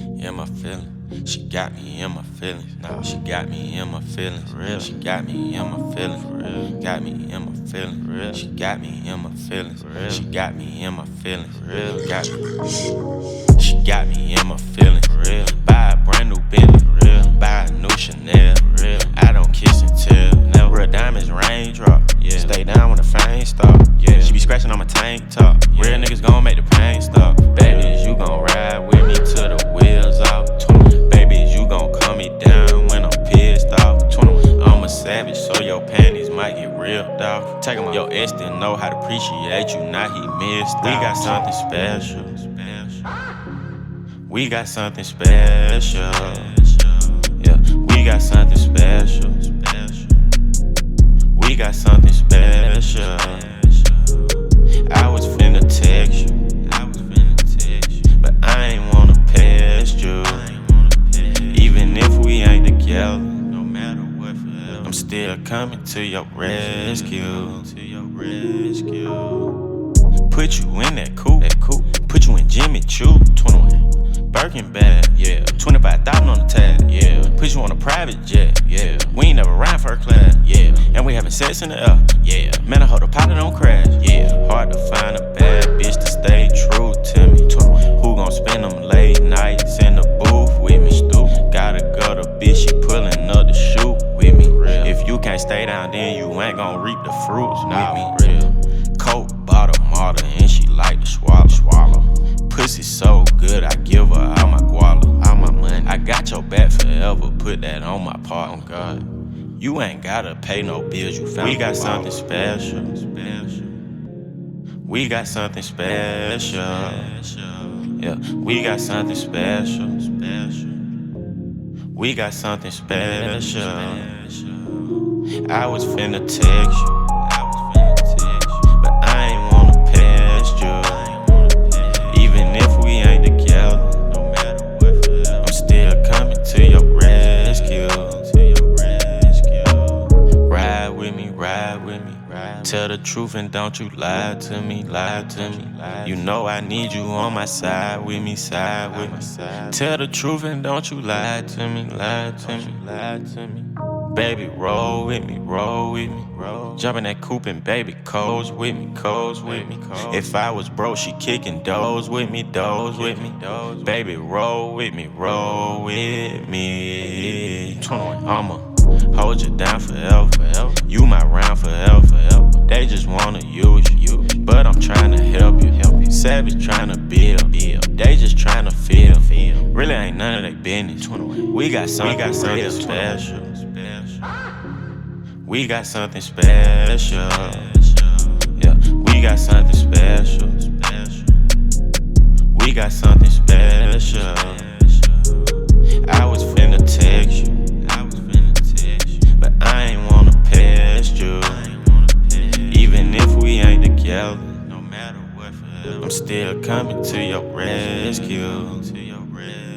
in my feelings. She got me in my feelings. Nah, she got me in my feelings. Real. She got me in my feelings. Real. Got me in my feelings. Real. She got me in my feelings. Real. She got me in my feelings. Real. Got me. She got me in my feelings. Real. Buy a brand new Bentley. Real. Buy a new Chanel. Real. I don't kiss and tell. Never a diamonds raindrop. Yeah. Stay down when the fame stop. Yeah. She be scratching on my tank top. Yeah. Real niggas gon' make the pain stop. Baby, you gon' ride with me till the wheels off. Baby, you gon' calm me down when I'm pissed off. I'm a savage, so your panties might get ripped off. Take 'em out. Your ex didn't know how to appreciate you, now he missed out. We got something special. We got something special. Yeah, we got something special. We got something special. I was finna text you, but I ain't wanna past you. Even if we ain't together, no matter what, I'm still coming to your rescue. Put you in that coupe. Put you in Jimmy Choo. 21 Birkin bag, yeah. 25,000 on the tag, yeah. Put you on a private jet, yeah. We ain't never ride first class, yeah. And we having sex in the air, yeah. Man, I hope the pilot don't crash, yeah. Hard to find a bad bitch to stay true to me. 21 Who gon' spend them late nights in the booth with me? Gotta go to bitch, she pulling up the shoot with me. Real. If you can't stay down, then you ain't gon' reap the fruits with me. Real. Coke bought a martyr and she like to swallow. Pussy so good, I give her all my guala, all my money. I got your back forever, put that on my part. On God, you ain't gotta pay no bills. You found. We got something special. We got something special. Yeah, we got something special. We got something special. I was finna text you, but I ain't wanna past you. Even if we ain't together, no matter what, I'm still coming to your rescue. Ride with me, ride with me. Tell the truth and don't you lie to me, lie to me. You know I need you on my side with me, side with me. Tell the truth and don't you lie to me, lie to me, lie to me. Baby, roll with me, roll with me. Jump in that coupe and baby, codes with me, codes with me. If I was broke, she kicking doors with me, doors with me. Baby, roll with me, roll with me. I'ma hold you down forever. You my round forever. They just wanna use you, but I'm tryna help you. Savage tryna build. They just tryna feel. Really ain't none of their business. We got something special. We got something special. Yeah, we got something special. We got something special. I was finna text you, but I ain't wanna past you. Even if we ain't together, no matter what, I'm still coming to your rescue.